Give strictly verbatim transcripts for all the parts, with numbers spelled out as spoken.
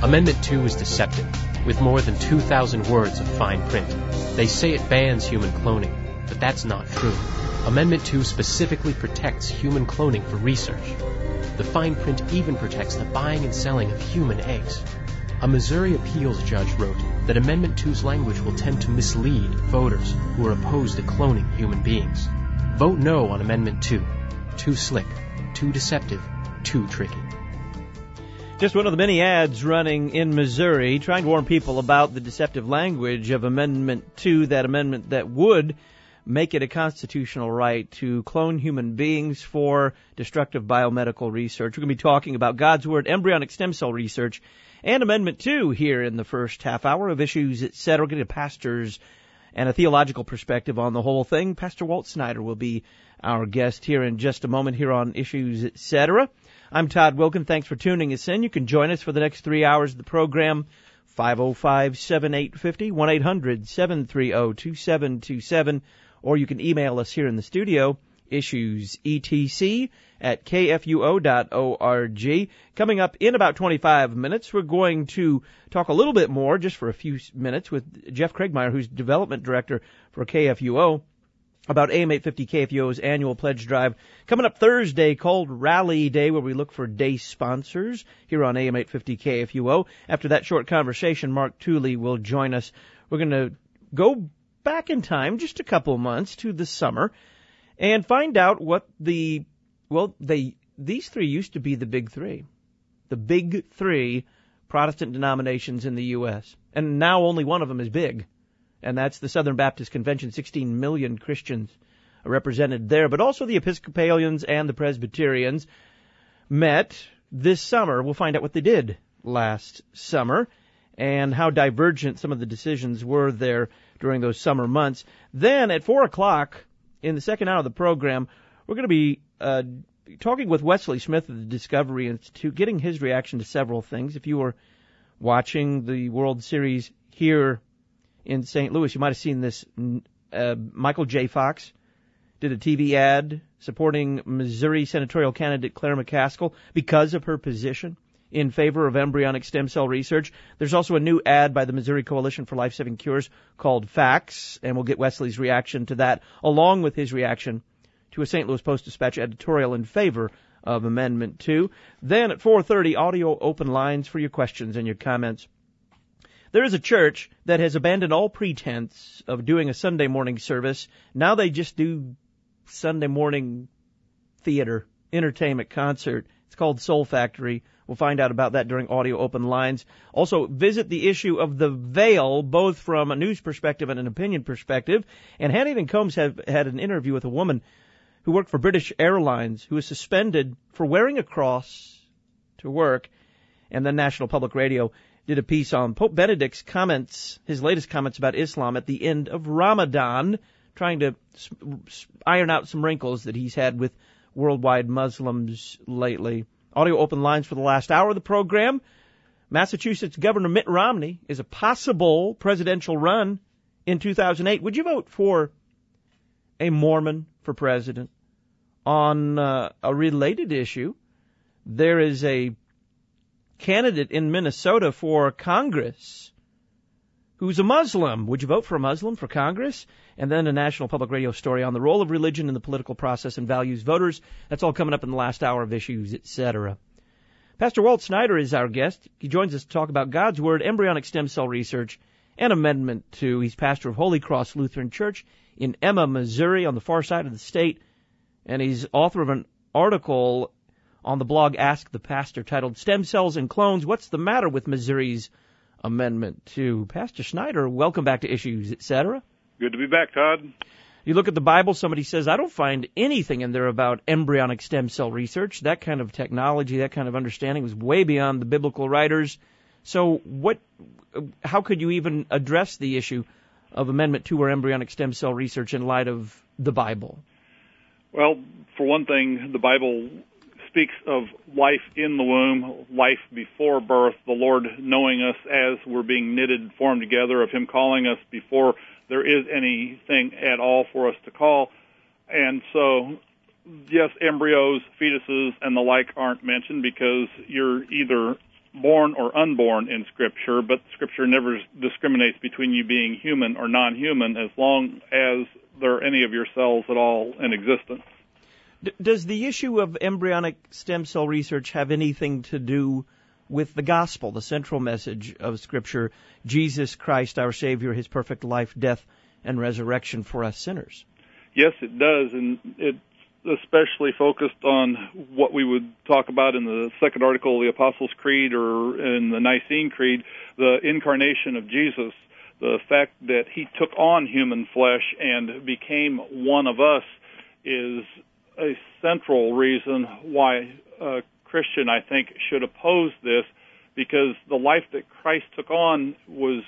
Amendment two is deceptive, with more than two thousand words of fine print. They say it bans human cloning, but that's not true. Amendment two specifically protects human cloning for research. The fine print even protects the buying and selling of human eggs. A Missouri appeals judge wrote that Amendment two's language will tend to mislead voters who are opposed to cloning human beings. Vote no on Amendment two. Too slick, too deceptive, too tricky. Just one of the many ads running in Missouri trying to warn people about the deceptive language of Amendment two, that amendment that would make it a constitutional right to clone human beings for destructive biomedical research. We're going to be talking about God's Word, embryonic stem cell research, and Amendment two here in the first half hour of Issues, et cetera. We're going to get a pastor's and a theological perspective on the whole thing. Pastor Walt Snyder will be our guest here in just a moment here on Issues, et cetera. I'm Todd Wilkin. Thanks for tuning us in. You can join us for the next three hours of the program, five oh five, seven eight five oh, one eight hundred, seven three oh, two seven two seven, or you can email us here in the studio, issuesetc at k f u o dot org. Coming up in about twenty-five minutes, we're going to talk a little bit more, just for a few minutes, with Jeff Craigmeyer, who's Development Director for K F U O, about A M eight fifty K F U O's annual pledge drive coming up Thursday, called Rally Day, where we look for day sponsors here on A M eight fifty K F U O. After that short conversation, Mark Tooley will join us. We're going to go back in time just a couple months to the summer and find out what the, well, they these three used to be the big three, the big three Protestant denominations in the U S, and now only one of them is big. And that's the Southern Baptist Convention. sixteen million Christians are represented there. But also the Episcopalians and the Presbyterians met this summer. We'll find out what they did last summer and how divergent some of the decisions were there during those summer months. Then at four o'clock in the second hour of the program, we're going to be uh, talking with Wesley Smith of the Discovery Institute, getting his reaction to several things. If you were watching the World Series here in Saint Louis, you might have seen this. Uh, Michael J. Fox did a T V ad supporting Missouri senatorial candidate Claire McCaskill because of her position in favor of embryonic stem cell research. There's also a new ad by the Missouri Coalition for Life-Saving Cures called Facts, and we'll get Wesley's reaction to that, along with his reaction to a Saint Louis Post-Dispatch editorial in favor of Amendment two. Then at four thirty, audio open lines for your questions and your comments. There is a church that has abandoned all pretense of doing a Sunday morning service. Now they just do Sunday morning theater, entertainment, concert. It's called Soul Factory. We'll find out about that during audio open lines. Also, visit the issue of the veil, both from a news perspective and an opinion perspective. And Hannity and Combs have had an interview with a woman who worked for British Airlines who was suspended for wearing a cross to work. And then National Public Radio did a piece on Pope Benedict's comments, his latest comments about Islam at the end of Ramadan, trying to iron out some wrinkles that he's had with worldwide Muslims lately. Audio open lines for the last hour of the program. Massachusetts Governor Mitt Romney is a possible presidential run in two thousand eight. Would you vote for a Mormon for president? On uh, a related issue, there is a candidate in Minnesota for Congress who's a Muslim. Would you vote for a Muslim for Congress? And then a National Public Radio story on the role of religion in the political process and values voters. That's all coming up in the last hour of Issues, et cetera. Pastor Walt Snyder is our guest. He joins us to talk about God's Word, embryonic stem cell research, and Amendment two. He's pastor of Holy Cross Lutheran Church in Emma, Missouri, on the far side of the state. And he's author of an article on the blog Ask the Pastor titled Stem Cells and Clones, What's the Matter with Missouri's Amendment two? Pastor Snyder, welcome back to Issues, et cetera. Good to be back, Todd. You look at the Bible, somebody says, I don't find anything in there about embryonic stem cell research. That kind of technology, that kind of understanding was way beyond the biblical writers. So what? How could you even address the issue of Amendment two or embryonic stem cell research in light of the Bible? Well, for one thing, the Bible speaks of life in the womb, life before birth, the Lord knowing us as we're being knitted, formed together, of Him calling us before there is anything at all for us to call. And so, yes, embryos, fetuses, and the like aren't mentioned because you're either born or unborn in Scripture, but Scripture never discriminates between you being human or non-human as long as there are any of your cells at all in existence. D- does the issue of embryonic stem cell research have anything to do with the gospel, the central message of Scripture, Jesus Christ, our Savior, His perfect life, death, and resurrection for us sinners? Yes, it does, and it's especially focused on what we would talk about in the second article of the Apostles' Creed or in the Nicene Creed, the incarnation of Jesus, the fact that He took on human flesh and became one of us is a central reason why a Christian, I think, should oppose this, because the life that Christ took on was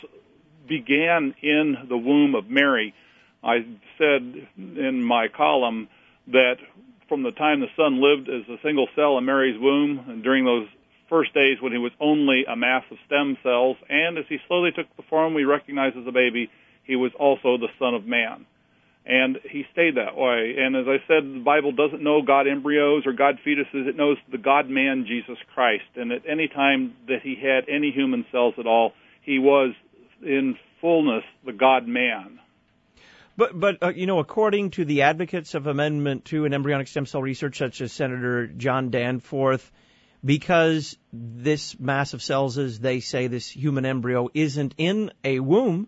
began in the womb of Mary. I said in my column that from the time the Son lived as a single cell in Mary's womb, and during those first days when he was only a mass of stem cells, and as he slowly took the form we recognize as a baby, he was also the Son of Man. And he stayed that way. And as I said, the Bible doesn't know God embryos or God fetuses. It knows the God-man, Jesus Christ. And at any time that he had any human cells at all, he was in fullness the God-man. But, but uh, you know, according to the advocates of Amendment two in embryonic stem cell research, such as Senator John Danforth, because this mass of cells, as they say, this human embryo, isn't in a womb,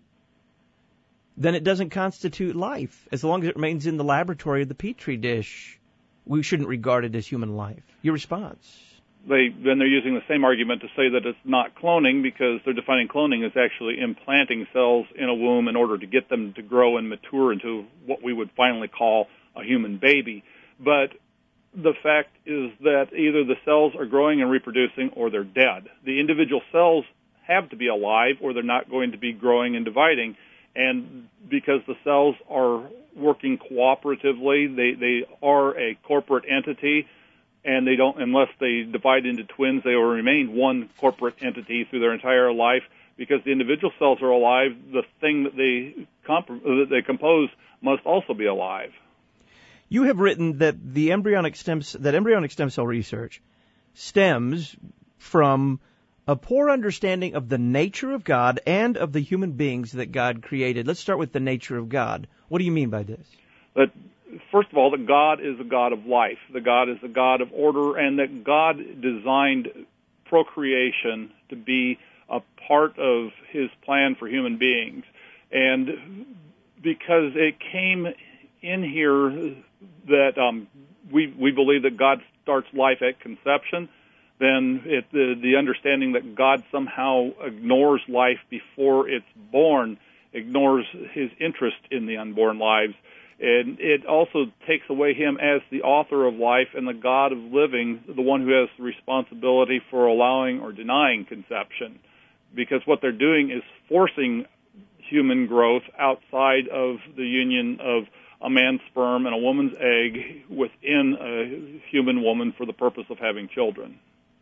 then it doesn't constitute life. As long as it remains in the laboratory of the Petri dish, we shouldn't regard it as human life. Your response? They, then they're using the same argument to say that it's not cloning, because they're defining cloning as actually implanting cells in a womb in order to get them to grow and mature into what we would finally call a human baby. But the fact is that either the cells are growing and reproducing or they're dead. The individual cells have to be alive or they're not going to be growing and dividing. And because the cells are working cooperatively, they, they are a corporate entity, and they don't, unless they divide into twins, they will remain one corporate entity through their entire life. Because the individual cells are alive, the thing that they comp- that they compose must also be alive. You have written that the embryonic stem that embryonic stem cell research stems from a poor understanding of the nature of God and of the human beings that God created. Let's start with the nature of God. What do you mean by this? That, first of all, that God is a God of life. The God is a God of order, and that God designed procreation to be a part of His plan for human beings. And because it came in here that um, we we believe that God starts life at conception, then it, the, the understanding that God somehow ignores life before it's born, ignores His interest in the unborn lives. And it also takes away Him as the author of life and the God of living, the one who has the responsibility for allowing or denying conception. Because what they're doing is forcing human growth outside of the union of a man's sperm and a woman's egg within a human woman for the purpose of having children.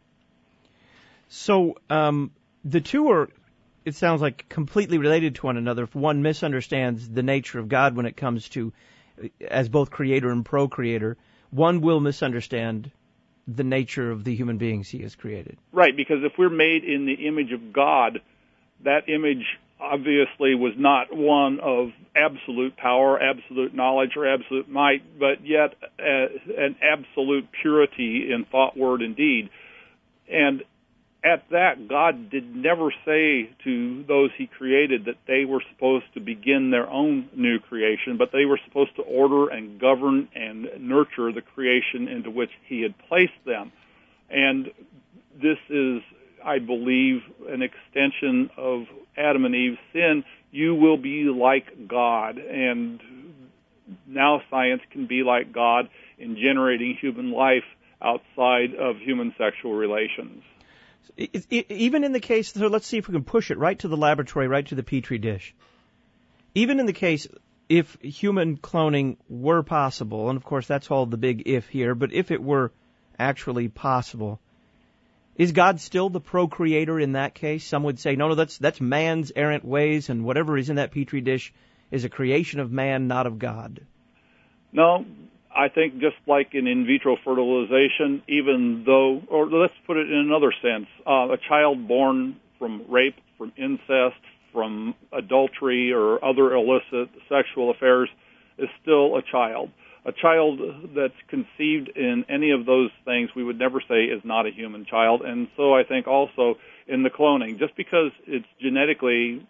So um, the two are, it sounds like, completely related to one another. If one misunderstands the nature of God when it comes to, as both creator and procreator, one will misunderstand the nature of the human beings He has created. Right, because if we're made in the image of God, that image obviously was not one of absolute power, absolute knowledge, or absolute might, but yet uh, an absolute purity in thought, word, and deed. And at that, God did never say to those He created that they were supposed to begin their own new creation, but they were supposed to order and govern and nurture the creation into which He had placed them. And this is, I believe, an extension of Adam and Eve's sin. You will be like God, and now science can be like God in generating human life outside of human sexual relations. Even in the case, so let's see if we can push it right to the laboratory, right to the Petri dish. Even in the case, if human cloning were possible, and of course that's all the big if here, but if it were actually possible, is God still the procreator in that case? Some would say, no, no, that's that's man's errant ways, and whatever is in that Petri dish is a creation of man, not of God. No, I think just like in in vitro fertilization, even though, or let's put it in another sense, uh, a child born from rape, from incest, from adultery or other illicit sexual affairs is still a child. A child that's conceived in any of those things we would never say is not a human child. And so I think also in the cloning, just because it's genetically,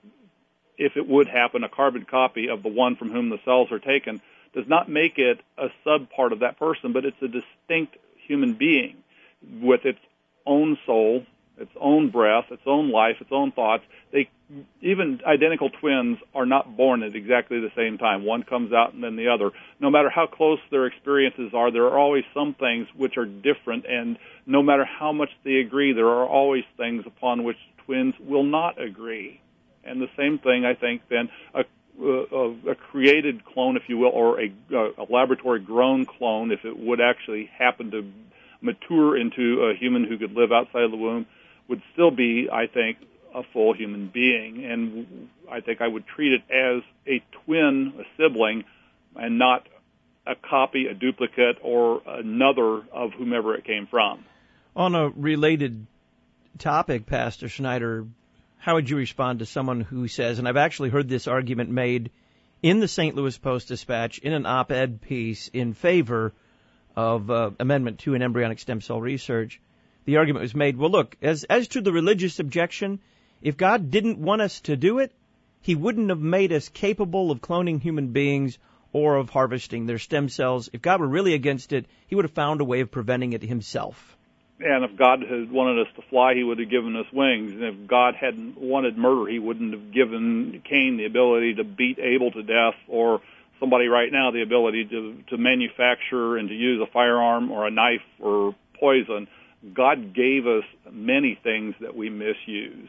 if it would happen, a carbon copy of the one from whom the cells are taken, does not make it a subpart of that person, but it's a distinct human being with its own soul, its own breath, its own life, its own thoughts. They, even identical twins are not born at exactly the same time. One comes out and then the other. No matter how close their experiences are, there are always some things which are different, and no matter how much they agree, there are always things upon which twins will not agree. And the same thing, I think, then, a, a, a created clone, if you will, or a, a laboratory-grown clone, if it would actually happen to mature into a human who could live outside of the womb, would still be, I think, a full human being. And I think I would treat it as a twin, a sibling, and not a copy, a duplicate, or another of whomever it came from. On a related topic, Pastor Schneider, how would you respond to someone who says, and I've actually heard this argument made in the Saint Louis Post-Dispatch in an op-ed piece in favor of uh, Amendment two in embryonic stem cell research. The argument was made, well, look, as as to the religious objection, if God didn't want us to do it, he wouldn't have made us capable of cloning human beings or of harvesting their stem cells. If God were really against it, he would have found a way of preventing it himself. And if God had wanted us to fly, he would have given us wings. And if God hadn't wanted murder, he wouldn't have given Cain the ability to beat Abel to death, or somebody right now the ability to, to manufacture and to use a firearm or a knife or poison. God gave us many things that we misuse.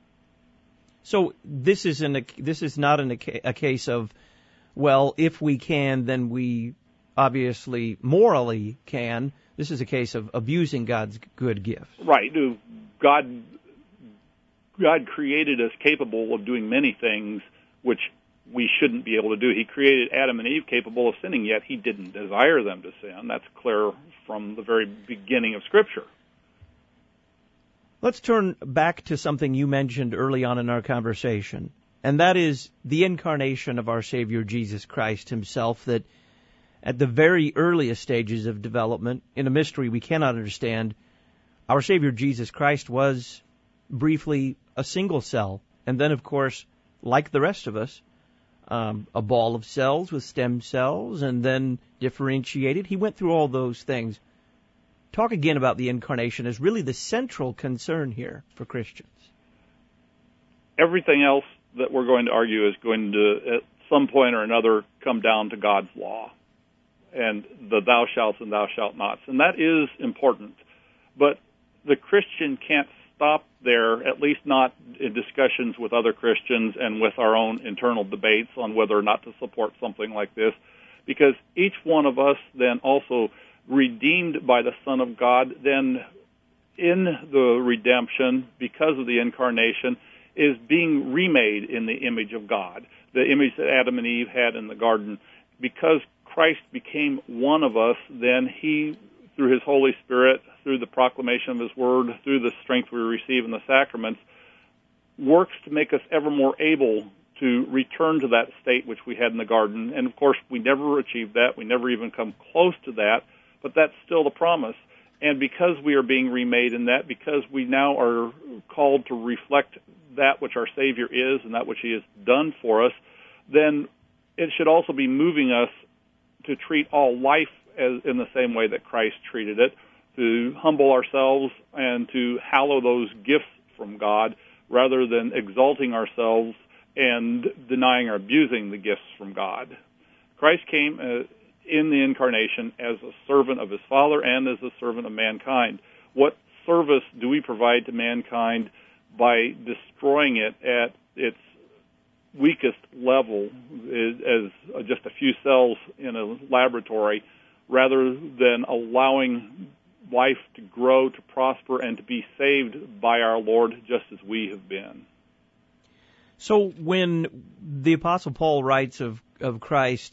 So this is an, this is not an, a case of, well, if we can, then we obviously morally can. This is a case of abusing God's good gift. Right. God, God created us capable of doing many things which we shouldn't be able to do. He created Adam and Eve capable of sinning, yet he didn't desire them to sin. That's clear from the very beginning of Scripture. Let's turn back to something you mentioned early on in our conversation, and that is the incarnation of our Savior Jesus Christ himself, that at the very earliest stages of development, in a mystery we cannot understand, our Savior Jesus Christ was briefly a single cell, and then, of course, like the rest of us, um, a ball of cells with stem cells, and then differentiated. He went through all those things. Talk again about the incarnation as really the central concern here for Christians. Everything else that we're going to argue is going to, at some point or another, come down to God's law and the thou shalt and thou shalt nots. And that is important. But the Christian can't stop there, at least not in discussions with other Christians and with our own internal debates on whether or not to support something like this, because each one of us then also redeemed by the Son of God, then in the redemption, because of the incarnation, is being remade in the image of God, the image that Adam and Eve had in the garden. Because Christ became one of us, then he, through his Holy Spirit, through the proclamation of his word, through the strength we receive in the sacraments, works to make us ever more able to return to that state which we had in the garden. And, of course, we never achieved that. We never even come close to that. But that's still the promise. And because we are being remade in that, because we now are called to reflect that which our Savior is and that which he has done for us, then it should also be moving us to treat all life as in the same way that Christ treated it, to humble ourselves and to hallow those gifts from God rather than exalting ourselves and denying or abusing the gifts from God. Christ came uh, in the incarnation as a servant of his Father and as a servant of mankind. What service do we provide to mankind by destroying it at its weakest level as just a few cells in a laboratory, rather than allowing life to grow, to prosper, and to be saved by our Lord just as we have been? So when the Apostle Paul writes of, of Christ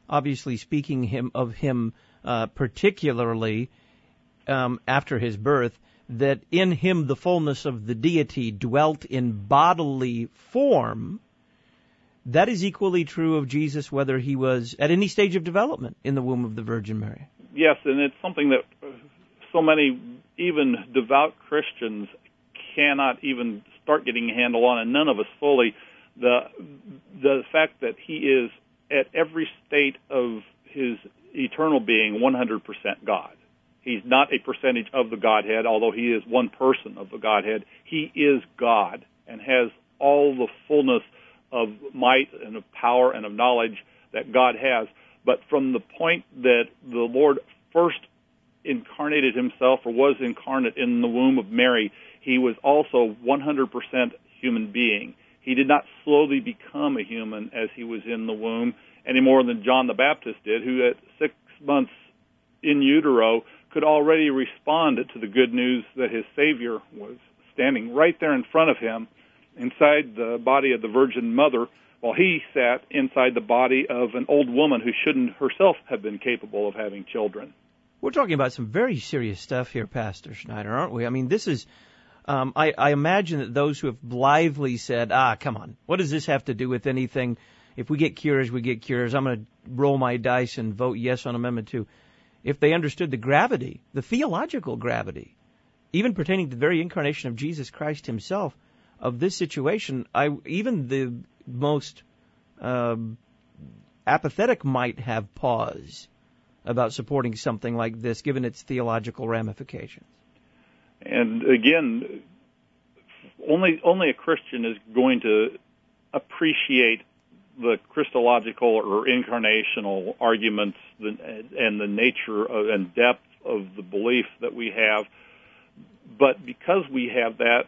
obviously speaking him of him uh, particularly um, after his birth, that in him the fullness of the deity dwelt in bodily form. That is equally true of Jesus, whether he was at any stage of development in the womb of the Virgin Mary. Yes, and it's something that so many, even devout Christians, cannot even start getting a handle on, and none of us fully. The the fact that he is at every state of his eternal being one hundred percent God. He's not a percentage of the Godhead, although he is one person of the Godhead. He is God and has all the fullness of might and of power and of knowledge that God has. But from the point that the Lord first incarnated himself or was incarnate in the womb of Mary, he was also one hundred percent human being. He did not slowly become a human as he was in the womb any more than John the Baptist did, who at six months in utero could already respond to the good news that his Savior was standing right there in front of him inside the body of the Virgin Mother, while he sat inside the body of an old woman who shouldn't herself have been capable of having children. We're talking about some very serious stuff here, Pastor Schneider, aren't we? I mean, this is, um, I, I imagine that those who have blithely said, ah, come on, what does this have to do with anything? If we get cures, we get cures. I'm going to roll my dice and vote yes on Amendment two. If they understood the gravity, the theological gravity, even pertaining to the very incarnation of Jesus Christ himself, of this situation, I even the most uh, apathetic might have pause about supporting something like this, given its theological ramifications. And again, only only a Christian is going to appreciate the Christological or incarnational arguments and the nature of, and depth of the belief that we have. But because we have that,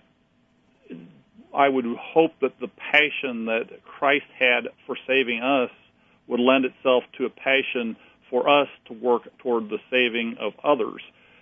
I would hope that the passion that Christ had for saving us would lend itself to a passion for us to work toward the saving of others.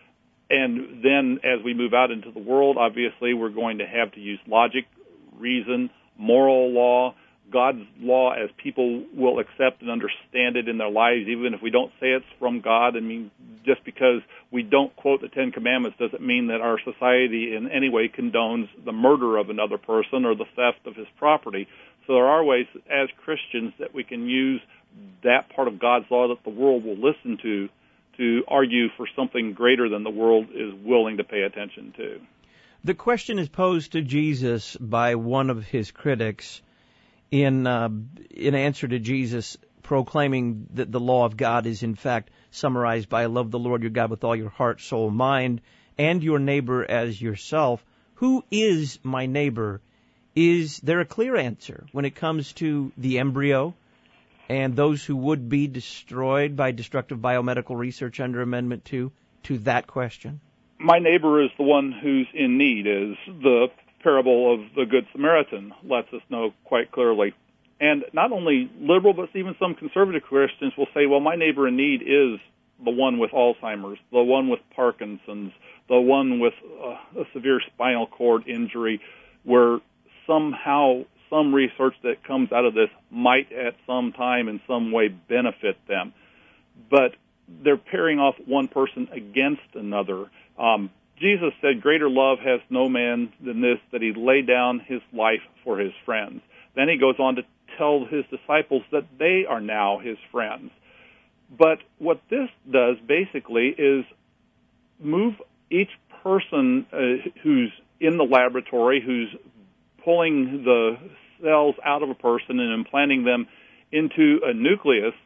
And then as we move out into the world, obviously we're going to have to use logic, reason, moral law, God's law as people will accept and understand it in their lives, even if we don't say it's from God. I mean, just because we don't quote the Ten Commandments doesn't mean that our society in any way condones the murder of another person or the theft of his property. So there are ways as Christians that we can use that part of God's law that the world will listen to to argue for something greater than the world is willing to pay attention to. The question is posed to Jesus by one of his critics in uh, in answer to Jesus proclaiming that the law of God is in fact summarized by love the Lord your God with all your heart, soul, mind, and your neighbor as yourself. Who is my neighbor? Is there a clear answer when it comes to the embryo and those who would be destroyed by destructive biomedical research under Amendment two to that question? My neighbor is the one who's in need, as the parable of the Good Samaritan lets us know quite clearly. And not only liberal, but even some conservative Christians will say, well, my neighbor in need is the one with Alzheimer's, the one with Parkinson's, the one with uh, a severe spinal cord injury, where somehow some research that comes out of this might at some time in some way benefit them. But they're pairing off one person against another. Um, Jesus said, greater love has no man than this, that he lay down his life for his friends. Then he goes on to tell his disciples that they are now his friends. But what this does basically is move each person uh, who's in the laboratory, who's pulling the cells out of a person and implanting them into a nucleus,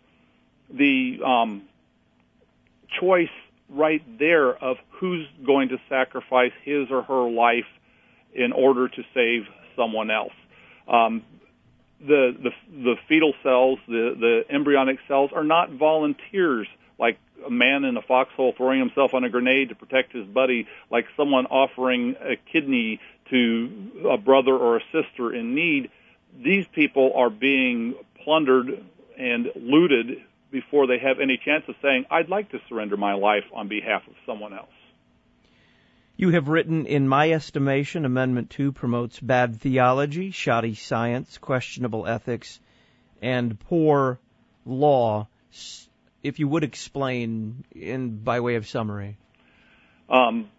the um, choice right there of who's going to sacrifice his or her life in order to save someone else. Um, the, the the fetal cells, the, the embryonic cells, are not volunteers like a man in a foxhole throwing himself on a grenade to protect his buddy, like someone offering a kidney to a brother or a sister in need. These people are being plundered and looted before they have any chance of saying, I'd like to surrender my life on behalf of someone else. You have written, in my estimation, Amendment two promotes bad theology, shoddy science, questionable ethics, and poor law if you would explain in by way of summary. Um,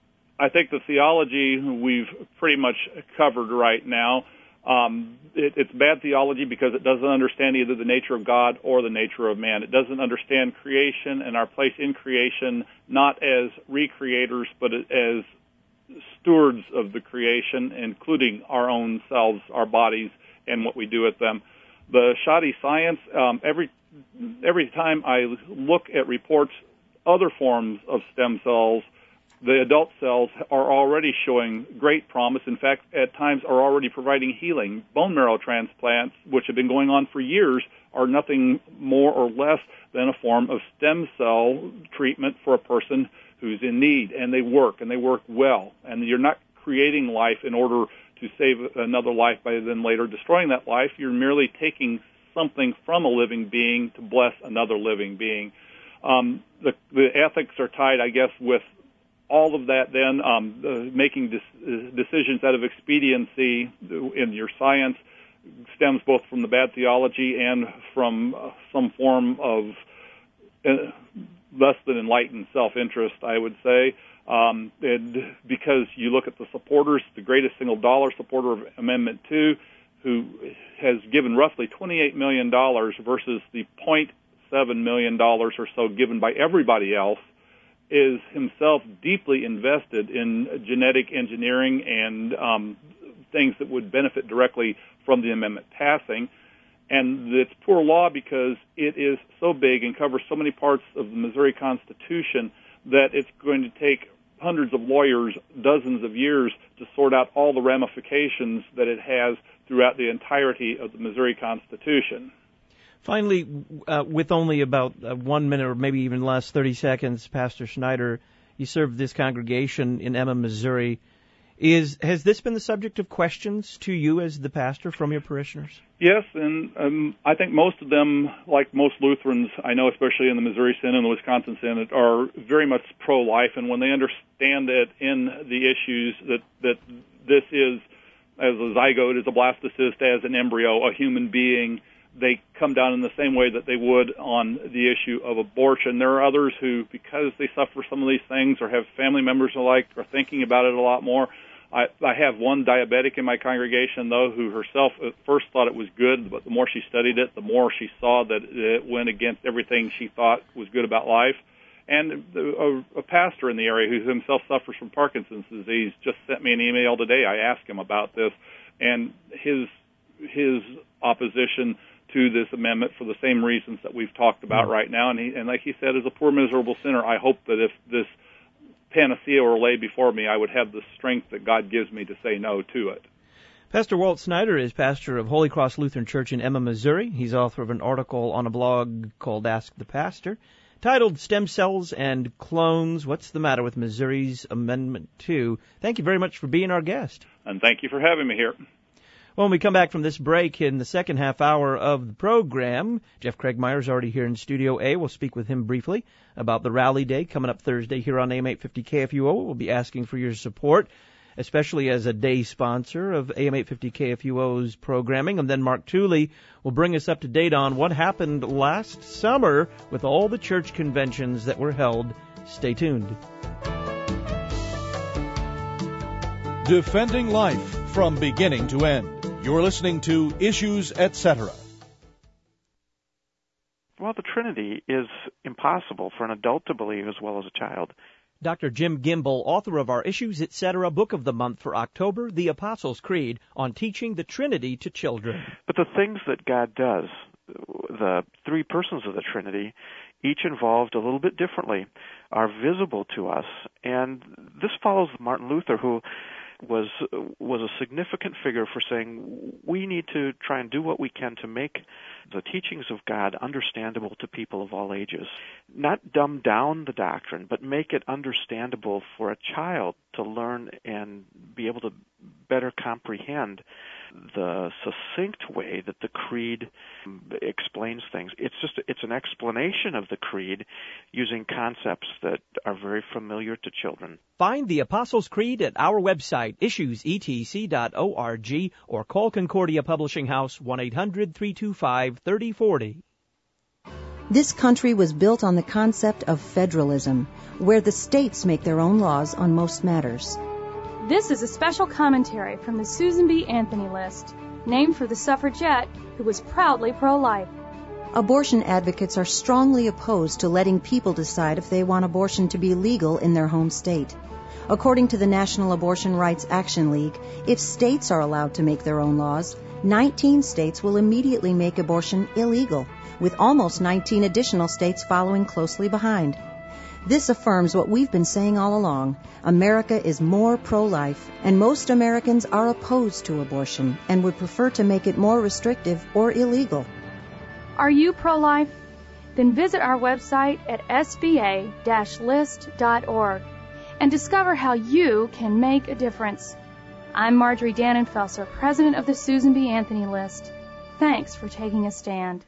I think the theology we've pretty much covered right now. Um, it, it's bad theology because it doesn't understand either the nature of God or the nature of man. It doesn't understand creation and our place in creation, not as recreators, but as stewards of the creation, including our own selves, our bodies, and what we do with them. The shoddy science, um, every every time I look at reports, other forms of stem cells, the adult cells are already showing great promise. In fact, at times are already providing healing. Bone marrow transplants, which have been going on for years, are nothing more or less than a form of stem cell treatment for a person who's in need, and they work, and they work well. And you're not creating life in order to save another life by then later destroying that life. You're merely taking something from a living being to bless another living being. Um, the, the ethics are tied, I guess, with all of that then, um, uh, making dis- decisions out of expediency in your science stems both from the bad theology and from uh, some form of uh, less than enlightened self-interest, I would say. Um, and because you look at the supporters, the greatest single dollar supporter of Amendment two, who has given roughly twenty-eight million dollars versus the zero point seven million dollars or so given by everybody else, is himself deeply invested in genetic engineering and um, things that would benefit directly from the amendment passing. And it's poor law because it is so big and covers so many parts of the Missouri Constitution that it's going to take hundreds of lawyers, dozens of years to sort out all the ramifications that it has throughout the entirety of the Missouri Constitution. Finally, uh, with only about uh, one minute or maybe even less, thirty seconds, Pastor Schneider, you served this congregation in Emma, Missouri. Is has this been the subject of questions to you as the pastor from your parishioners? Yes, and um, I think most of them, like most Lutherans, I know especially in the Missouri Synod and the Wisconsin Synod, are very much pro-life, and when they understand it in the issues that, that this is, as a zygote, as a blastocyst, as an embryo, a human being, they come down in the same way that they would on the issue of abortion. There are others who, because they suffer some of these things or have family members alike, are thinking about it a lot more. I, I have one diabetic in my congregation, though, who herself at first thought it was good, but the more she studied it, the more she saw that it went against everything she thought was good about life. And a, a pastor in the area who himself suffers from Parkinson's disease just sent me an email today. I asked him about this, and his his opposition to this amendment for the same reasons that we've talked about right now. And, he, and like he said, as a poor, miserable sinner, I hope that if this panacea were laid before me, I would have the strength that God gives me to say no to it. Pastor Walt Snyder is pastor of Holy Cross Lutheran Church in Emma, Missouri. He's author of an article on a blog called Ask the Pastor, titled Stem Cells and Clones, What's the Matter with Missouri's Amendment two? Thank you very much for being our guest. And thank you for having me here. When we come back from this break in the second half hour of the program, Jeff Craigmeyer's already here in Studio A. We'll speak with him briefly about the Rally Day coming up Thursday here on A M eight fifty K F U O. We'll be asking for your support, especially as a day sponsor of A M eight fifty K F U O's programming. And then Mark Tooley will bring us up to date on what happened last summer with all the church conventions that were held. Stay tuned. Defending life from beginning to end. You're listening to Issues, et cetera. Well, the Trinity is impossible for an adult to believe as well as a child. Doctor Jim Gimbel, author of our Issues, et cetera book of the month for October, The Apostles' Creed, on teaching the Trinity to children. But the things that God does, the three persons of the Trinity, each involved a little bit differently, are visible to us. And this follows Martin Luther, who was was a significant figure for saying we need to try and do what we can to make the teachings of God understandable to people of all ages. Not dumb down the doctrine, but make it understandable for a child to learn and be able to better comprehend the succinct way that the Creed explains things. It's just it's an explanation of the Creed using concepts that are very familiar to children. Find the Apostles' Creed at our website, issues e t c dot org, or call Concordia Publishing House one eight hundred three two five three oh four oh. This country was built on the concept of federalism, where the states make their own laws on most matters. This is a special commentary from the Susan B. Anthony List, named for the suffragette who was proudly pro-life. Abortion advocates are strongly opposed to letting people decide if they want abortion to be legal in their home state. According to the National Abortion Rights Action League, if states are allowed to make their own laws, nineteen states will immediately make abortion illegal, with almost nineteen additional states following closely behind. This affirms what we've been saying all along. America is more pro-life, and most Americans are opposed to abortion and would prefer to make it more restrictive or illegal. Are you pro-life? Then visit our website at s b a dash list dot org and discover how you can make a difference. I'm Marjorie Dannenfelser, president of the Susan B. Anthony List. Thanks for taking a stand.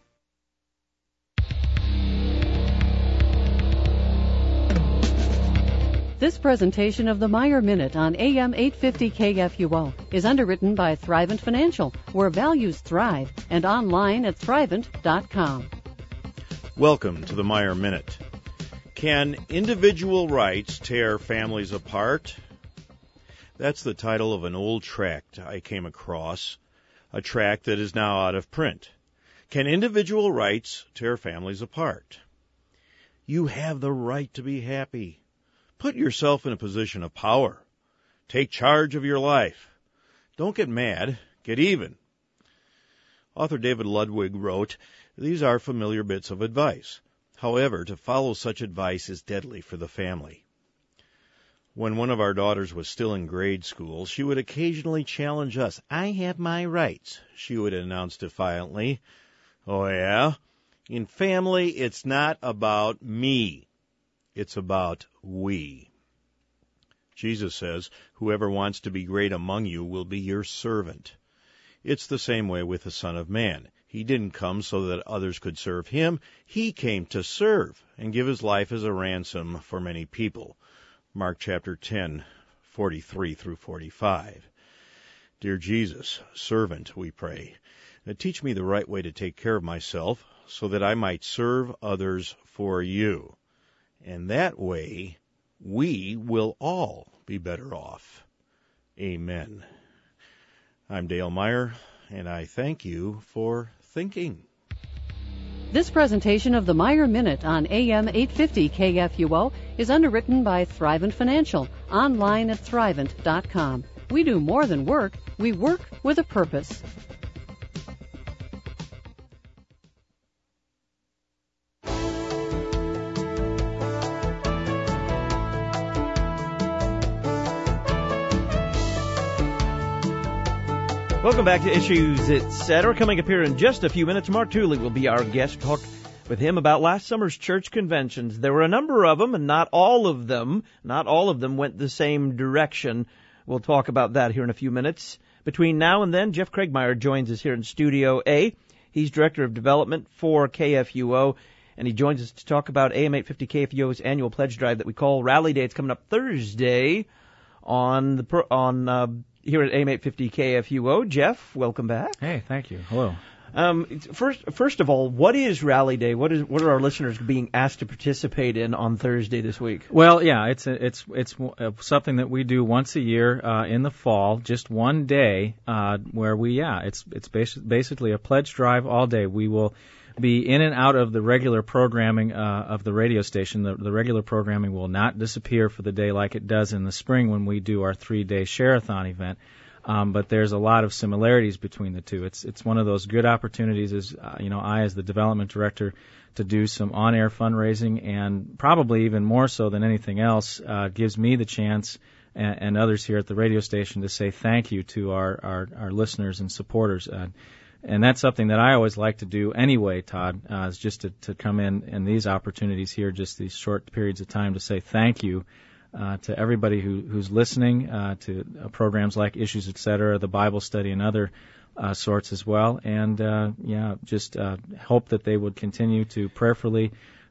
This presentation of the Meyer Minute on A M eight fifty K F U O is underwritten by Thrivent Financial, where values thrive, and online at thrivent dot com. Welcome to the Meyer Minute. Can individual rights tear families apart? That's the title of an old tract I came across, a tract that is now out of print. Can individual rights tear families apart? You have the right to be happy. Put yourself in a position of power. Take charge of your life. Don't get mad. Get even. Author David Ludwig wrote, "These are familiar bits of advice. However, to follow such advice is deadly for the family." When one of our daughters was still in grade school, she would occasionally challenge us. "I have my rights," she would announce defiantly. "Oh, yeah? In family, it's not about me. It's about we." Jesus says, "Whoever wants to be great among you will be your servant." It's the same way with the Son of Man. He didn't come so that others could serve him. He came to serve and give his life as a ransom for many people. Mark chapter ten, forty-three through forty-five. Dear Jesus, servant, we pray, now teach me the right way to take care of myself so that I might serve others for you. And that way, we will all be better off. Amen. I'm Dale Meyer, and I thank you for thinking. This presentation of the Meyer Minute on A M eight fifty K F U O is underwritten by Thrivent Financial, online at thrivent dot com. We do more than work, we work with a purpose. Welcome back to Issues, et cetera. Coming up here in just a few minutes, Mark Tooley will be our guest. Talk with him about last summer's church conventions. There were a number of them, and not all of them, not all of them went the same direction. We'll talk about that here in a few minutes. Between now and then, Jeff Craigmeyer joins us here in Studio A. He's Director of Development for K F U O, and he joins us to talk about A M eight fifty K F U O's annual pledge drive that we call Rally Day. It's coming up Thursday on the pro, on uh, here at A M eight fifty K F U O. Jeff, welcome back. Hey, thank you. Hello. Um, first, first of all, what is Rally Day? What is what are our listeners being asked to participate in on Thursday this week? Well, yeah, it's a, it's it's something that we do once a year uh, in the fall, just one day, uh, where we yeah, it's it's basi- basically a pledge drive all day. We will be in and out of the regular programming uh, of the radio station. The, the regular programming will not disappear for the day like it does in the spring when we do our three-day share-a-thon event. Um, but there's a lot of similarities between the two. It's it's one of those good opportunities, as uh, you know, I as the development director, to do some on-air fundraising, and probably even more so than anything else, uh, gives me the chance and, and others here at the radio station to say thank you to our our, our listeners and supporters. Uh, and that's something that I always like to do anyway, Todd, uh, is just to, to come in in these opportunities here, just these short periods of time, to say thank you. Uh, to everybody who, who's listening, uh, to uh, programs like Issues, et cetera, the Bible study, and other uh, sorts as well. And, uh, yeah, just uh, hope that they would continue to prayerfully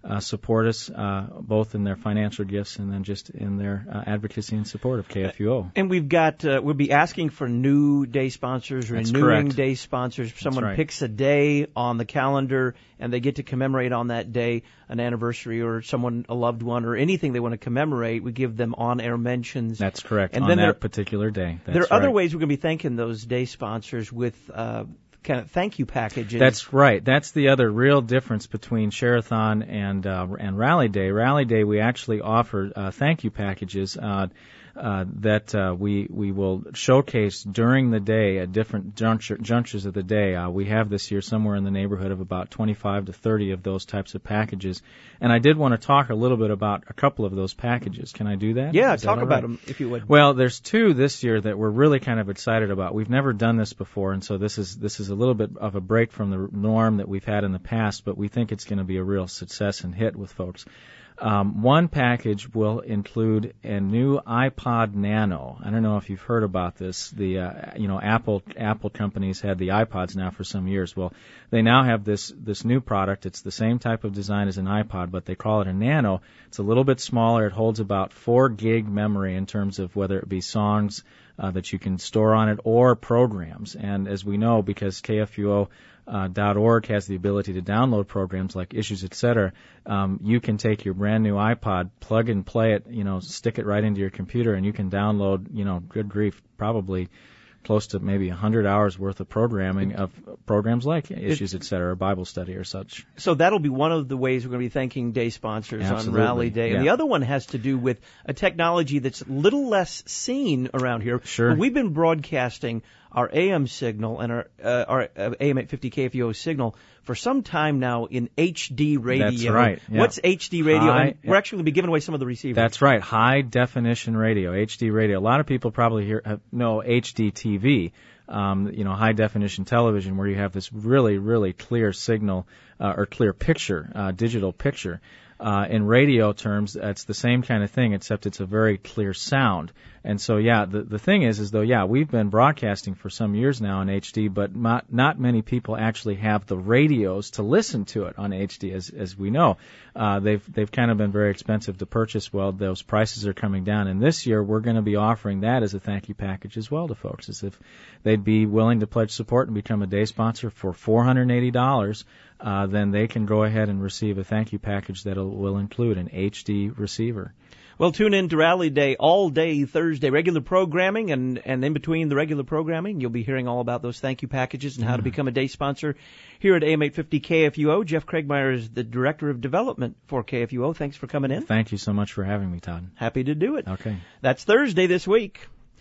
uh, support us uh, both in their financial gifts and then just in their uh, advocacy and support of K F U O. And we've got, uh, we'll be asking for new day sponsors, That's renewing correct. day sponsors. Someone right. picks a day on the calendar and they get to commemorate on that day an anniversary or someone, a loved one, or anything they want to commemorate. We give them on-air mentions. That's correct, and on then that there, particular day. That's there are other right. ways we're going to be thanking those day sponsors with uh, kind of thank you packages. That's right. That's the other real difference between Share-a-thon and uh, and Rally Day. Rally Day, we actually offer uh, thank you packages uh, uh, that uh, we we will showcase during the day at different juncture, junctures of the day. Uh, we have this year somewhere in the neighborhood of about twenty-five to thirty of those types of packages. And I did want to talk a little bit about a couple of those packages. Can I do that? Yeah, Is that talk all about right? them if you would. Well, there's two this year that we're really kind of excited about. We've never done this before, and so this is this is a little bit of a break from the norm that we've had in the past, but we think it's going to be a real success and hit with folks. Um, one package will include a new iPod Nano. I don't know if you've heard about this. The uh, you know Apple Apple companies had the iPods now for some years. Well, they now have this this new product. It's the same type of design as an iPod, but they call it a Nano. It's a little bit smaller. It holds about four gig memory in terms of whether it be songs uh, that you can store on it or programs. And as we know, because K F U O Uh, .org has the ability to download programs like Issues, et cetera. Um, you can take your brand new iPod, plug and play it, you know, stick it right into your computer, and you can download, you know, good grief, probably close to maybe one hundred hours worth of programming of programs like Issues, et cetera, or Bible study or such. So that'll be one of the ways we're going to be thanking day sponsors Absolutely. on Rally Day. Yeah. And the other one has to do with a technology that's a little less seen around here. Sure. But we've been broadcasting our A M signal and our, uh, our uh, A M eight fifty K F U O signal for some time now in H D radio. That's right. Yeah. What's H D radio? High, and we're actually going to be giving away some of the receivers. That's right. High definition radio, H D radio. A lot of people probably hear, uh, know H D T V. Um, you know, high definition television, where you have this really, really clear signal uh, or clear picture, uh, digital picture. Uh, in radio terms, it's the same kind of thing, except it's a very clear sound. And so, yeah, the the thing is, is though, yeah, we've been broadcasting for some years now in H D, but not not many people actually have the radios to listen to it on H D, as as we know. Uh, they've they've kind of been very expensive to purchase. Well, those prices are coming down, and this year we're going to be offering that as a thank you package as well to folks, as if they'd be willing to pledge support and become a day sponsor for four hundred eighty dollars. Uh, then they can go ahead and receive a thank you package that will include an H D receiver. Well, tune in to Rally Day all day Thursday, regular programming, and, and in between the regular programming, you'll be hearing all about those thank you packages and how to become a day sponsor here at A M eight fifty K F U O. Jeff Craigmeyer is the Director of Development for K F U O. Thanks for coming in. Thank you so much for having me, Todd. Happy to do it. Okay. That's Thursday this week.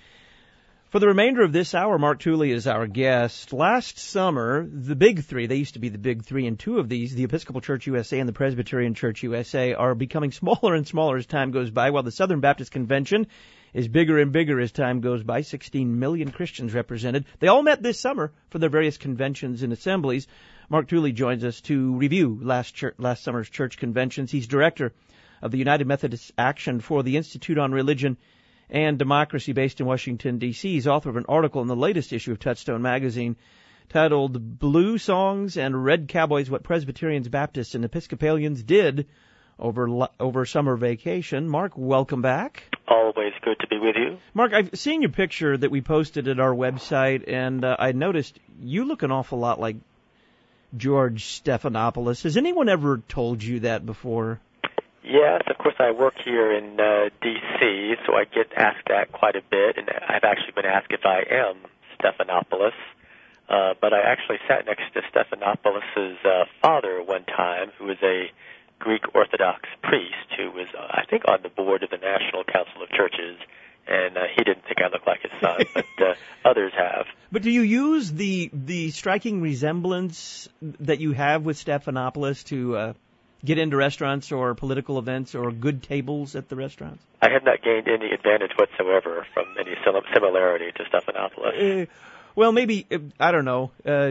For the remainder of this hour, Mark Tooley is our guest. Last summer, the big three, they used to be the big three, and two of these, the Episcopal Church U S A and the Presbyterian Church U S A, are becoming smaller and smaller as time goes by, while the Southern Baptist Convention is bigger and bigger as time goes by. sixteen million Christians represented. They all met this summer for their various conventions and assemblies. Mark Tooley joins us to review last, church, last summer's church conventions. He's director of the United Methodist Action for the Institute on Religion and Democracy based in Washington, D C He's author of an article in the latest issue of Touchstone magazine titled Blue Songs and Red Cowboys, What Presbyterians, Baptists, and Episcopalians Did over over summer vacation. Mark, welcome back. Always good to be with you. Mark, I've seen your picture that we posted at our website, and uh, I noticed you look an awful lot like George Stephanopoulos. Has anyone ever told you that before? Yes, of course I work here in uh, D C, so I get asked that quite a bit, and I've actually been asked if I am Stephanopoulos. Uh, but I actually sat next to Stephanopoulos' uh, father one time, who was a Greek Orthodox priest who was, uh, I think, on the board of the National Council of Churches, and uh, he didn't think I looked like his son, but uh, others have. But do you use the the striking resemblance that you have with Stephanopoulos to uh, get into restaurants or political events or good tables at the restaurants? I have not gained any advantage whatsoever from any similarity to Stephanopoulos. Uh, well, maybe, I don't know, uh,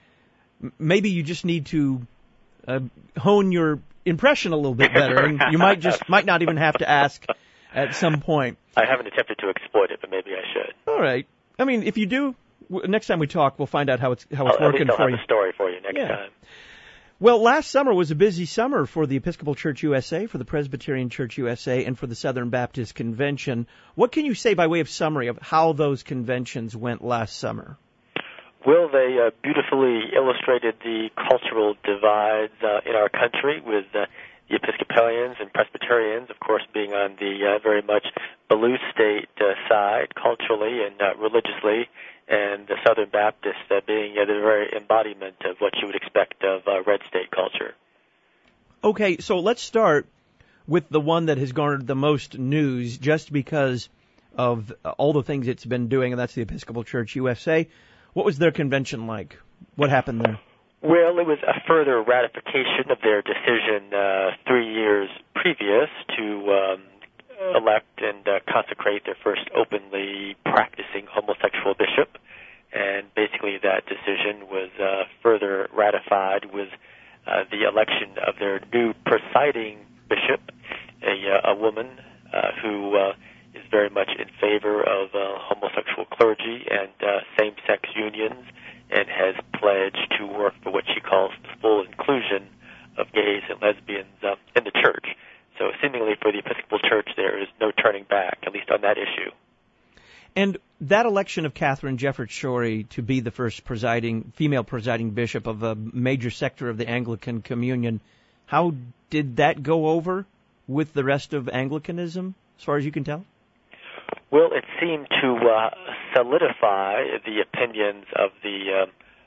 maybe you just need to uh, hone your impression a little bit better, and you might just might not even have to ask at some point. I haven't attempted to exploit it, but maybe I should. All right. I mean, if you do, w- next time we talk, we'll find out how it's how it's I'll, working at least I'll for have you. a story for you next yeah. time. Well, last summer was a busy summer for the Episcopal Church U S A, for the Presbyterian Church U S A, and for the Southern Baptist Convention. What can you say by way of summary of how those conventions went last summer? Well, they uh, beautifully illustrated the cultural divides uh, in our country, with uh, the Episcopalians and Presbyterians, of course, being on the uh, very much blue state uh, side culturally and uh, religiously, and the Southern Baptists uh, being uh, the very embodiment of what you would expect of uh, red state culture. Okay, so let's start with the one that has garnered the most news just because of all the things it's been doing, and that's the Episcopal Church U S A. What was their convention like? What happened there? Well, it was a further ratification of their decision uh, three years previous to um, elect and uh, consecrate their first openly practicing homosexual bishop. And basically that decision was uh, further ratified with uh, the election of their new presiding bishop, a, uh, a woman uh, who uh, is very much in favor of uh, homosexual clergy and uh, same-sex unions, and has pledged to work for what she calls the full inclusion of gays and lesbians uh, in the church. So seemingly for the Episcopal Church, there is no turning back, at least on that issue. And that election of Katharine Jefferts Schori to be the first presiding female presiding bishop of a major sector of the Anglican Communion, how did that go over with the rest of Anglicanism, as far as you can tell? Well, it seemed to uh, solidify the opinions of the uh,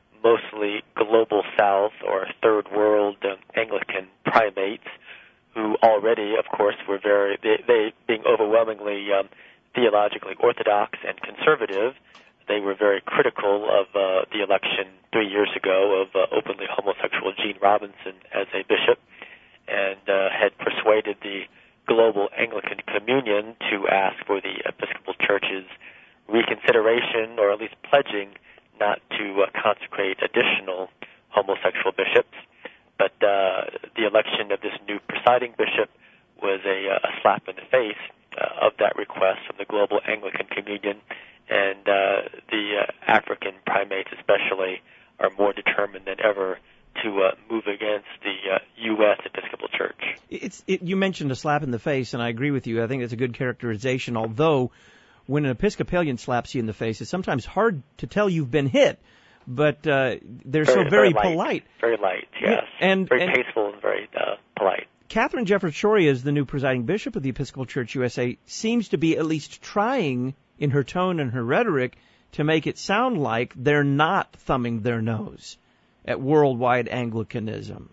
mostly global South or third world uh, Anglican primates, who already, of course, were very, they, they being overwhelmingly um, theologically orthodox and conservative, they were very critical of uh, the election three years ago of uh, openly homosexual Gene Robinson as a bishop, and uh, had persuaded the global Anglican Communion to ask for the Episcopal Church's reconsideration, or at least pledging not to uh, consecrate additional homosexual bishops. But uh, the election of this new presiding bishop was a, a slap in the face uh, of that request from the global Anglican Communion, and uh, the uh, African primates especially are more determined than ever to uh, move against the uh, U S Episcopal Church. It's, it, you mentioned a slap in the face, and I agree with you. I think that's a good characterization, although when an Episcopalian slaps you in the face, it's sometimes hard to tell you've been hit, but uh, they're very, so very, very light, polite. Very light, yes. Yeah, and, very and, tasteful and very uh, polite. Katharine Jefferts Schori, as the new presiding bishop of the Episcopal Church U S A, seems to be at least trying in her tone and her rhetoric to make it sound like they're not thumbing their nose at worldwide Anglicanism.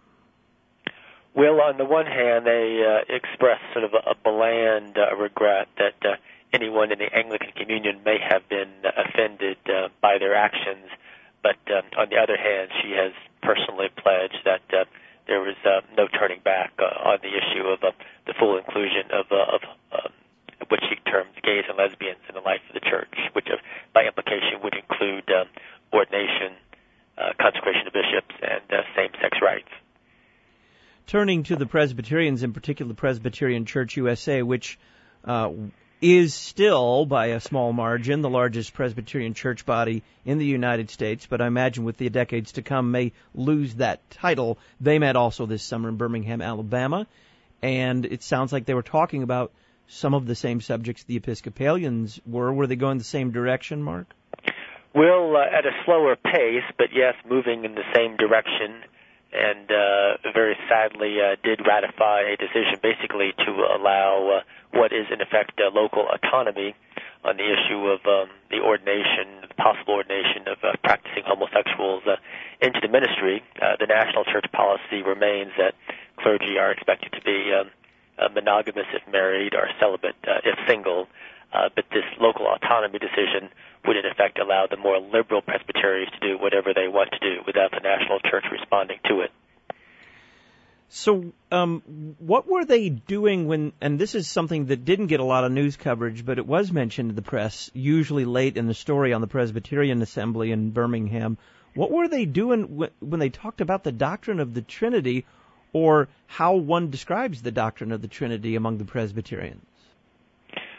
Well, on the one hand, they uh, express sort of a, a bland uh, regret that uh, anyone in the Anglican Communion may have been uh, offended uh, by their actions, but um, on the other hand, she has personally pledged that uh, there was uh, no turning back uh, on the issue of uh, the full inclusion of, uh, of uh, what she terms gays and lesbians in the life of the church, which uh, by implication would include um, ordination, uh, consecration of bishops, and uh, same-sex rights. Turning to the Presbyterians, in particular the Presbyterian Church U S A, which uh, is still, by a small margin, the largest Presbyterian church body in the United States, but I imagine with the decades to come may lose that title. They met also this summer in Birmingham, Alabama, and it sounds like they were talking about some of the same subjects the Episcopalians were. Were they going the same direction, Mark? Well, uh, at a slower pace, but yes, moving in the same direction, and uh, very sadly uh, did ratify a decision basically to allow uh, what is in effect uh, local autonomy on the issue of um, the ordination, the possible ordination of uh, practicing homosexuals uh, into the ministry. Uh, the national church policy remains that clergy are expected to be um, uh, monogamous if married or celibate uh, if single, uh, but this local autonomy decision would in effect allow the more liberal presbyteries to do whatever they want to do without the national church responding to it. So um, what were they doing when, and this is something that didn't get a lot of news coverage, but it was mentioned in the press, usually late in the story on the Presbyterian Assembly in Birmingham. What were they doing when they talked about the doctrine of the Trinity, or how one describes the doctrine of the Trinity among the Presbyterians?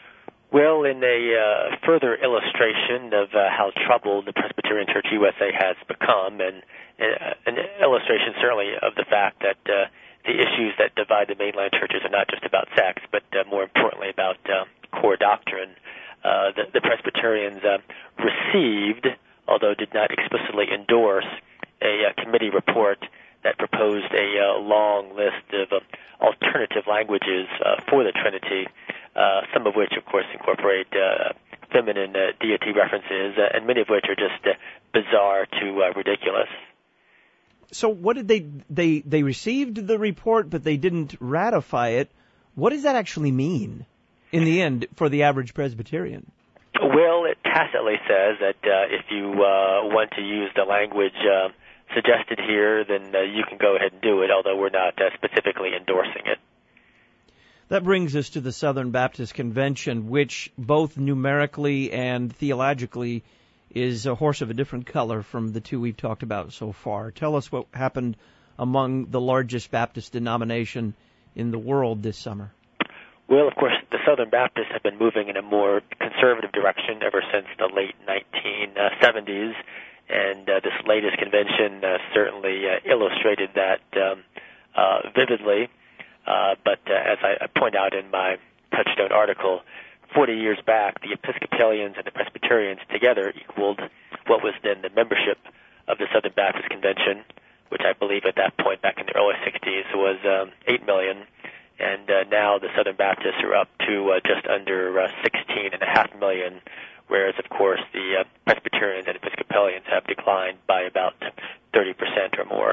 Well, in a uh, further illustration of uh, how troubled the Presbyterian Church U S A has become, and uh, an illustration certainly of the fact that uh, the issues that divide the mainline churches are not just about sex, but uh, more importantly about uh, core doctrine. Uh, the, the Presbyterians uh, received, although did not explicitly endorse, a uh, committee report that proposed a uh, long list of uh, alternative languages uh, for the Trinity, uh, some of which, of course, incorporate uh, feminine uh, deity references, uh, and many of which are just uh, bizarre to uh, ridiculous. So what did they, they, they received the report, but they didn't ratify it. What does that actually mean in the end for the average Presbyterian? Well, it tacitly says that uh, if you uh, want to use the language uh, suggested here, then uh, you can go ahead and do it, although we're not uh, specifically endorsing it. That brings us to the Southern Baptist Convention, which both numerically and theologically is a horse of a different color from the two we've talked about so far. Tell us what happened among the largest Baptist denomination in the world this summer. Well, of course, the Southern Baptists have been moving in a more conservative direction ever since the late nineteen seventies, and uh, this latest convention uh, certainly uh, illustrated that um, uh, vividly. Uh, but uh, as I, I point out in my Touchstone article, forty years back, the Episcopalians and the Presbyterians together equaled what was then the membership of the Southern Baptist Convention, which I believe at that point back in the early sixties was um, eight million. And uh, now the Southern Baptists are up to uh, just under uh, sixteen and a half million, whereas, of course, the uh, Presbyterians and Episcopalians have declined by about thirty percent or more.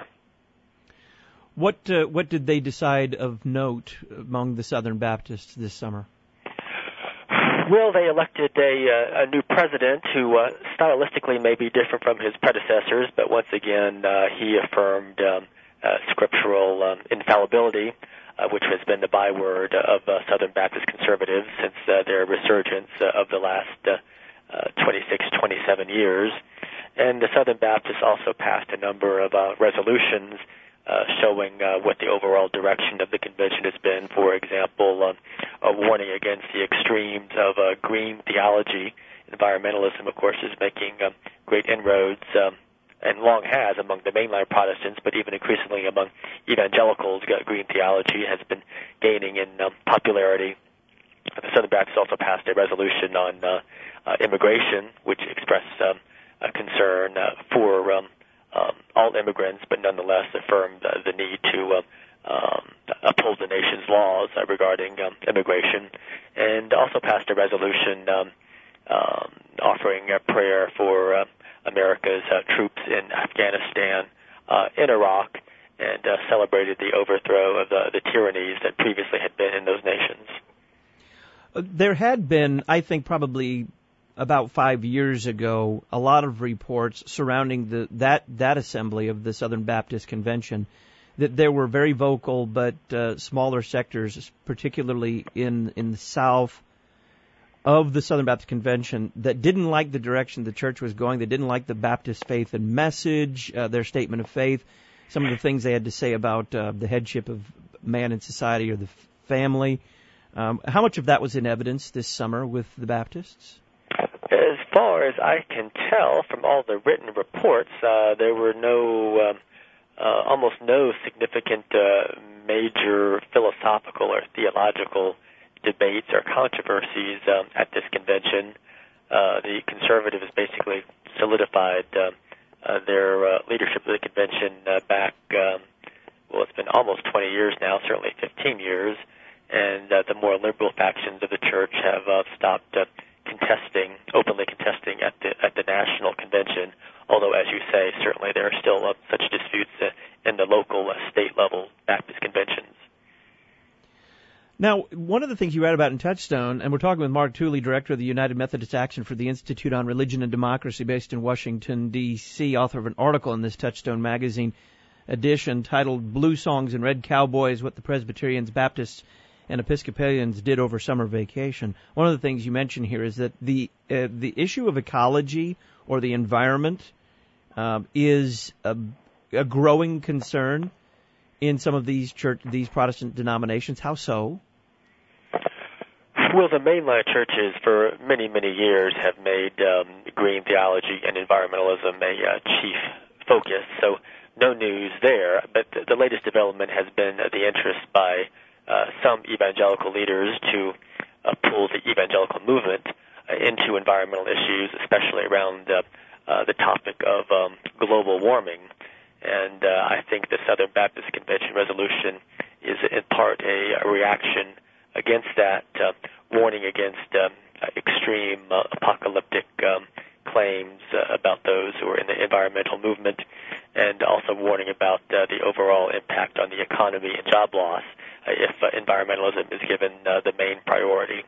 What uh, what did they decide of note among the Southern Baptists this summer? Well, they elected a, uh, a new president who uh, stylistically may be different from his predecessors, but once again uh, he affirmed um, uh, scriptural um, infallibility, uh, which has been the byword of uh, Southern Baptist conservatives since uh, their resurgence uh, of the last uh, uh, twenty-six, twenty-seven years. And the Southern Baptists also passed a number of uh, resolutions Uh, showing uh, what the overall direction of the convention has been. For example, um, a warning against the extremes of uh, green theology. Environmentalism, of course, is making um, great inroads, um, and long has among the mainline Protestants, but even increasingly among evangelicals. Green theology has been gaining in um, popularity. The Southern Baptists also passed a resolution on uh, uh, immigration, which expressed um, a concern uh, for um, Um, all immigrants, but nonetheless affirmed uh, the need to uh, um, uphold the nation's laws uh, regarding um, immigration, and also passed a resolution um, um, offering a prayer for uh, America's uh, troops in Afghanistan, uh, in Iraq, and uh, celebrated the overthrow of the, the tyrannies that previously had been in those nations. There had been, I think, probably about five years ago, a lot of reports surrounding the that that assembly of the Southern Baptist Convention, that there were very vocal but uh, smaller sectors, particularly in in the South of the Southern Baptist Convention, that didn't like the direction the church was going. They didn't like the Baptist faith and message, uh, their statement of faith, some of the things they had to say about uh, the headship of man in society or the family. Um, how much of that was in evidence this summer with the Baptists? As far as I can tell from all the written reports, uh, there were no, um, uh, almost no significant uh, major philosophical or theological debates or controversies um, at this convention. Uh, the conservatives basically solidified uh, uh, their uh, leadership of the convention uh, back, um, well, it's been almost twenty years now, certainly fifteen years, and uh, the more liberal factions of the church have uh, stopped uh, contesting, openly contesting at the at the national convention, although, as you say, certainly there are still uh, such disputes uh, in the local uh, state-level Baptist conventions. Now, one of the things you read about in Touchstone, and we're talking with Mark Tooley, Director of the United Methodist Action for the Institute on Religion and Democracy based in Washington, D C, author of an article in this Touchstone magazine edition titled Blue Songs and Red Cowboys, What the Presbyterians, Baptists, and Episcopalians did over summer vacation. One of the things you mention here is that the uh, the issue of ecology or the environment uh, is a, a growing concern in some of these church these Protestant denominations. How so? Well, the mainline churches for many, many years have made um, green theology and environmentalism a uh, chief focus, so no news there. But the, the latest development has been uh, the interest by uh, some evangelical leaders to uh, pull the evangelical movement uh, into environmental issues, especially around uh, uh, the topic of um, global warming. And uh, I think the Southern Baptist Convention resolution is in part a, a reaction against that, uh, warning against um, extreme uh, apocalyptic um, claims uh, about those who are in the environmental movement, and also warning about uh, the overall impact on the economy and job loss uh, if uh, environmentalism is given uh, the main priority.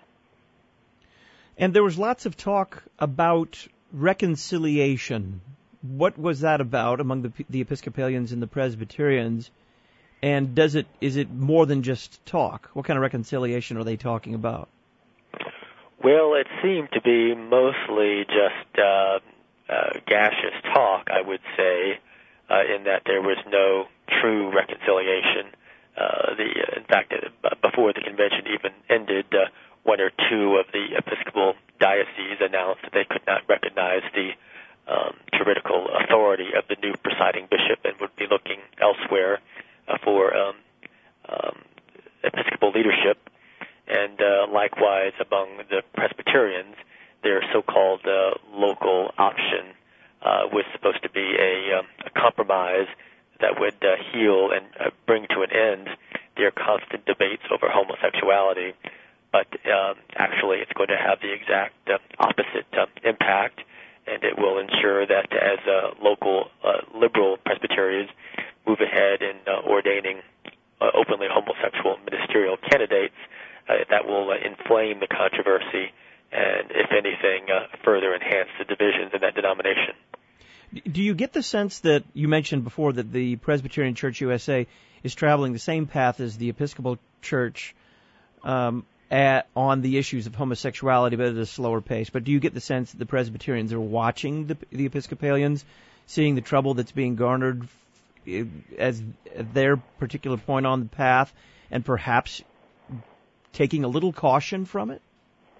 And there was lots of talk about reconciliation. What was that about among the, the Episcopalians and the Presbyterians? And does it is it more than just talk? What kind of reconciliation are they talking about? Well, it seemed to be mostly just uh, uh, gaseous talk, I would say, uh, in that there was no true reconciliation. Uh, the in fact, uh, before the convention even ended, uh, one or two of the Episcopal dioceses announced that they could not recognize the um, juridical authority of the new presiding bishop and would be looking elsewhere uh, for um, um, Episcopal leadership. And uh, likewise, among the Presbyterians, their so-called uh, local option uh, was supposed to be a, um, a compromise that would uh, heal and uh, bring to an end their constant debates over homosexuality. But um, actually, it's going to have the exact uh, opposite uh, impact, and it will ensure that as uh, local uh, liberal Presbyterians move ahead in uh, ordaining uh, openly homosexual ministerial candidates, Uh, that will uh, inflame the controversy and, if anything, uh, further enhance the divisions in that denomination. Do you get the sense that you mentioned before that the Presbyterian Church U S A is traveling the same path as the Episcopal Church um, at, on the issues of homosexuality, but at a slower pace? But do you get the sense that the Presbyterians are watching the, the Episcopalians, seeing the trouble that's being garnered as their particular point on the path, and perhaps taking a little caution from it?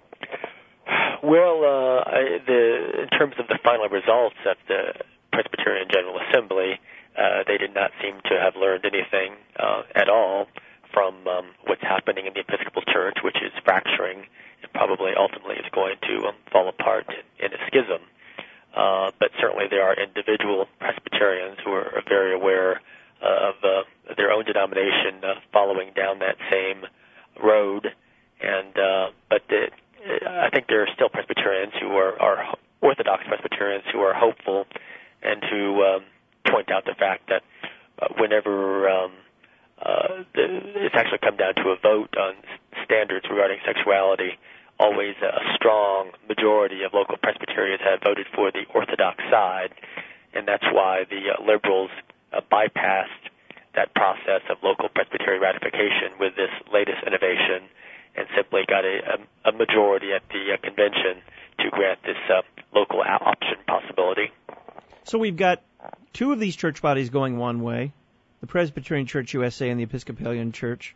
Well, uh, I, the, in terms of the final results of the Presbyterian General Assembly, uh, they did not seem to have learned anything uh, at all from um, what's happening in the Episcopal Church, which is fracturing and probably ultimately is going to um, fall apart in, in a schism. Uh, but certainly there are individual Presbyterians who are very aware uh, of uh, their own denomination uh, following down that same road, and uh, but the, I think there are still Presbyterians who are, are Orthodox Presbyterians who are hopeful and who um, point out the fact that uh, whenever um, uh, the, it's actually come down to a vote on standards regarding sexuality, always a strong majority of local Presbyterians have voted for the Orthodox side, and that's why the uh, liberals uh, bypassed that process of local Presbyterian ratification with this latest innovation and simply got a, a, a majority at the uh, convention to grant this uh, local option possibility. So we've got two of these church bodies going one way, the Presbyterian Church U S A and the Episcopalian Church,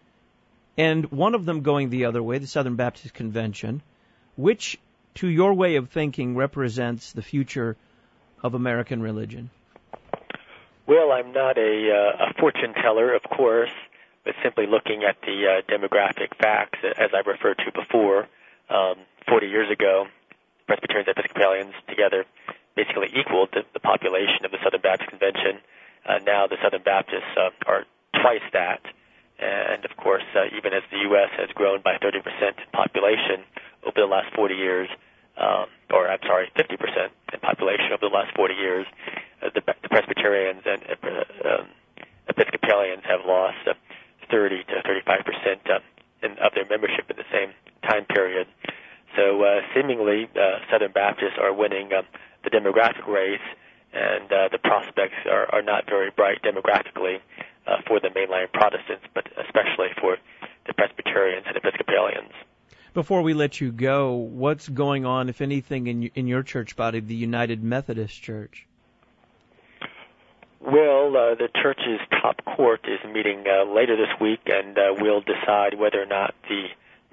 and one of them going the other way, the Southern Baptist Convention. Which, to your way of thinking, represents the future of American religion? Well, I'm not a, uh, a fortune teller, of course, but simply looking at the uh, demographic facts, as I referred to before. Um, forty years ago, Presbyterians and Episcopalians together basically equaled the, the population of the Southern Baptist Convention. Uh, now the Southern Baptists uh, are twice that. And, of course, uh, even as the U S has grown by thirty percent in population over the last forty years, um, or I'm sorry, fifty percent in population over the last forty years, uh, the, the Presbyterians and uh, um, Episcopalians have lost uh, thirty to thirty-five percent uh, in, of their membership in the same time period. So uh, seemingly, uh, Southern Baptists are winning um, the demographic race, and uh, the prospects are, are not very bright demographically uh, for the mainline Protestants, but especially for the Presbyterians and Episcopalians. Before we let you go, what's going on, if anything, in in your church body, the United Methodist Church? Well, uh, the church's top court is meeting uh, later this week, and uh, will decide whether or not the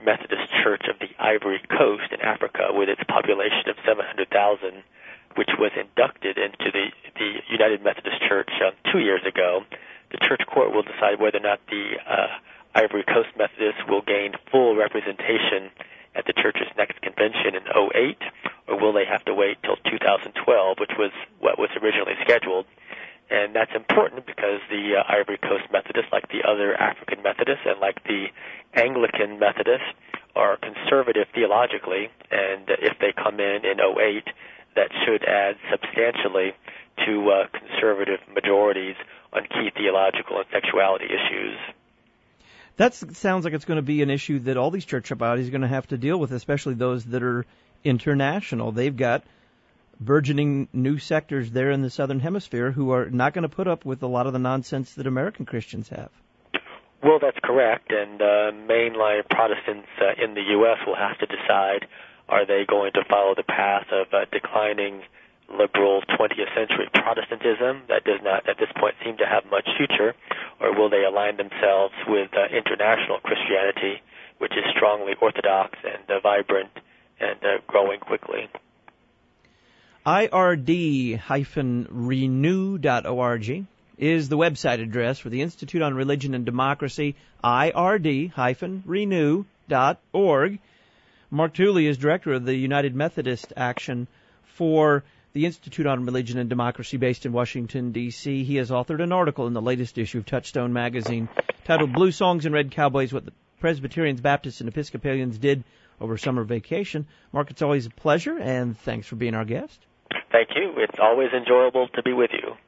Methodist Church of the Ivory Coast in Africa with its population of seven hundred thousand, which was inducted into the, the United Methodist Church um, two years ago. The church court will decide whether or not the uh, Ivory Coast Methodists will gain full representation at the church's next convention in oh eight, or will they have to wait till two thousand twelve, which was what was originally scheduled. And that's important because the uh, Ivory Coast Methodists, like the other African Methodists and like the Anglican Methodists, are conservative theologically, and if they come in in oh eight, that should add substantially to uh, conservative majorities on key theological and sexuality issues. That sounds like it's going to be an issue that all these church bodies are going to have to deal with, especially those that are international. They've got burgeoning new sectors there in the Southern Hemisphere who are not going to put up with a lot of the nonsense that American Christians have. Well, that's correct, and uh, mainline Protestants uh, in the U S will have to decide, are they going to follow the path of uh, declining liberal twentieth century Protestantism that does not at this point seem to have much future, or will they align themselves with uh, international Christianity, which is strongly orthodox and uh, vibrant and uh, growing quickly? I R D renew dot org is the website address for the Institute on Religion and Democracy, I R D renew dot org. Mark Tooley is director of the United Methodist Action for the Institute on Religion and Democracy based in Washington, D C He has authored an article in the latest issue of Touchstone magazine titled Blue Songs and Red Cowboys, What the Presbyterians, Baptists, and Episcopalians Did Over Summer Vacation. Mark, it's always a pleasure, and thanks for being our guest. Thank you. It's always enjoyable to be with you.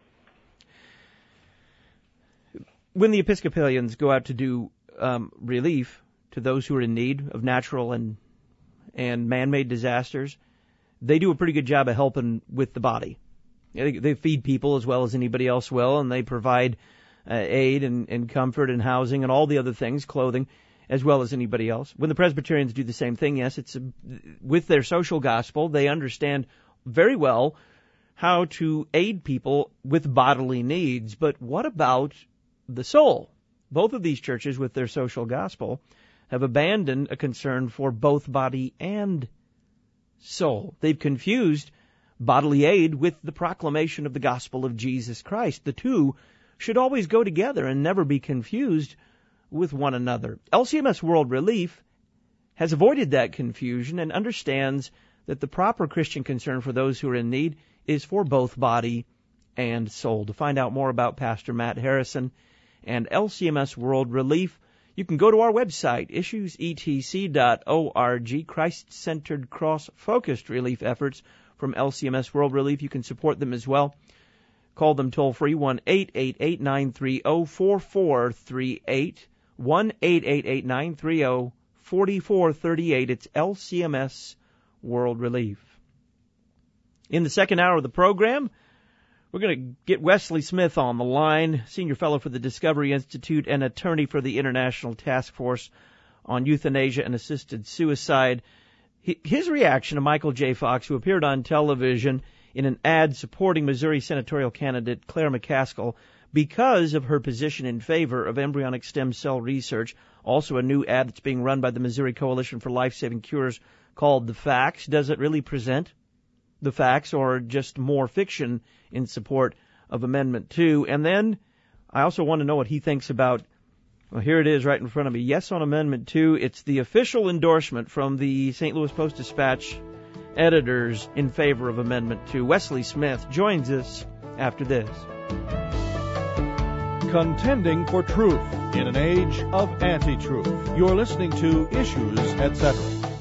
When the Episcopalians go out to do um, relief to those who are in need of natural and and man-made disasters, they do a pretty good job of helping with the body. They, they feed people as well as anybody else will, and they provide uh, aid and, and comfort and housing and all the other things, clothing, as well as anybody else. When the Presbyterians do the same thing, yes, it's a, with their social gospel, they understand very well how to aid people with bodily needs. But what about the soul? Both of these churches, with their social gospel, have abandoned a concern for both body and soul. They've confused bodily aid with the proclamation of the gospel of Jesus Christ. The two should always go together and never be confused with one another. L C M S World Relief has avoided that confusion and understands that the proper Christian concern for those who are in need is for both body and soul. To find out more about Pastor Matt Harrison and L C M S World Relief, you can go to our website, issues e t c dot org, Christ-centered, cross-focused relief efforts from L C M S World Relief. You can support them as well. Call them toll-free, one eight eight eight, nine three zero, four four three eight, one eight eight eight, nine three zero, four four three eight. It's L C M S World Relief. In the second hour of the program, we're going to get Wesley Smith on the line, Senior Fellow for the Discovery Institute and attorney for the International Task Force on Euthanasia and Assisted Suicide. His reaction to Michael J. Fox, who appeared on television in an ad supporting Missouri senatorial candidate Claire McCaskill because of her position in favor of embryonic stem cell research. Also a new ad that's being run by the Missouri Coalition for Life-Saving Cures called The Facts. Does it really present the facts or just more fiction in support of Amendment two? And then I also want to know what he thinks about, well, here it is right in front of me. Yes on Amendment two. It's the official endorsement from the Saint Louis Post-Dispatch editors in favor of Amendment two. Wesley Smith joins us after this. Contending for truth in an age of anti-truth. You're listening to Issues, et cetera.